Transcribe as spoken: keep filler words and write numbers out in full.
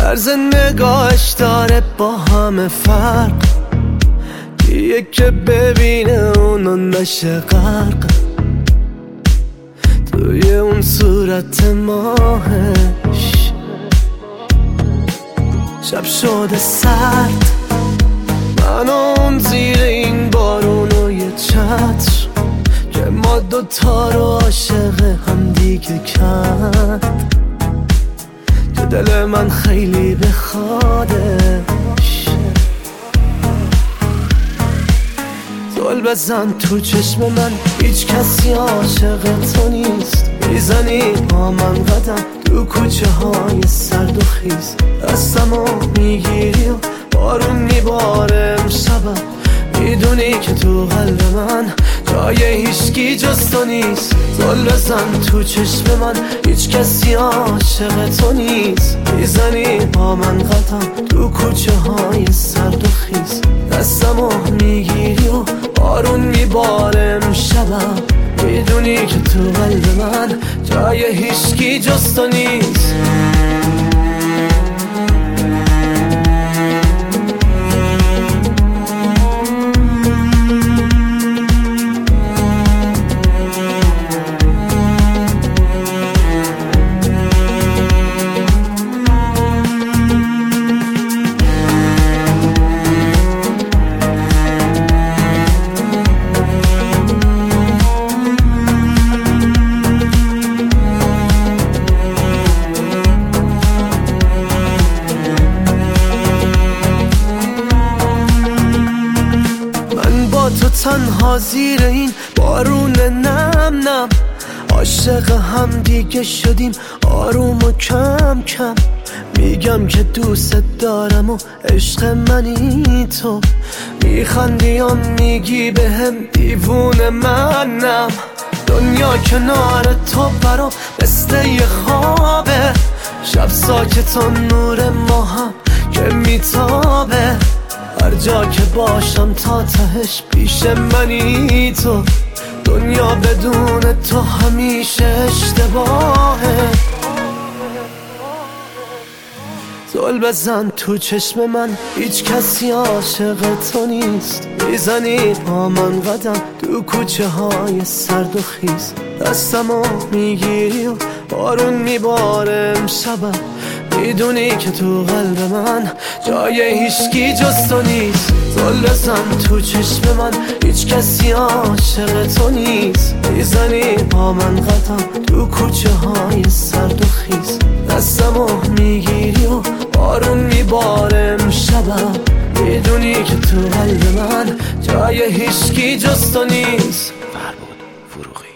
طرز نگاهش داره با همه فرق، یه که ببینه اونو نشه غرق توی اون صورت ماهش. شب شده سرد، من اون زیر این بارون و یه چتر که ما دوتا رو عاشق هم دیگه کرد، که دل من خیلی بخوادش. زل بزن تو چشم من، هیچ کسی عاشق تو نیست. میزنی با من قدم تو کوچه های سرد و خیز، دستمو میگیری و بارون میباره امشبم. میدونی که تو قلب من جای هیچکی جز تو نیست. زل بزن تو چشم من، هیچ کسی عاشق تو نیست. میزنی با من قدم تو کوچه های سرد و خیز، دستمو میگیری و بارون میباره امشبم. میدونی که تو قلب من جای هیچکی جز تو نیست. تو تنها زیر این بارون نم نم، عاشق هم دیگه شدیم آروم و کم کم. میگم که دوست دارم و عشق منی تو، میخندی و میگی به هم دیوونه منم. دنیا کنار تو برام مثل یه خوابه، شب ساکت و نور ما هم که میتابه. هر جا که باشم تا تهش پیش منی تو، دنیا بدون تو همیشه اشتباهه. زل بزن تو چشم من، هیچ کسی عاشق تو نیست. میزنی با من قدم تو کوچه های سرد و خیز، دستمو میگیری و بارون میباره امشبم. میدونی که تو قلب من جای هیچکی جز تو نیست. زل بزن تو چشم من، هیچ کسی عاشق تو نیست. میزنی با من قدم تو کوچه های سرد و خیز، دستمو میگیری و بارون میباره امشبم. میدونی که تو قلب من جای هیچکی جز تو نیست. فربود فروغی.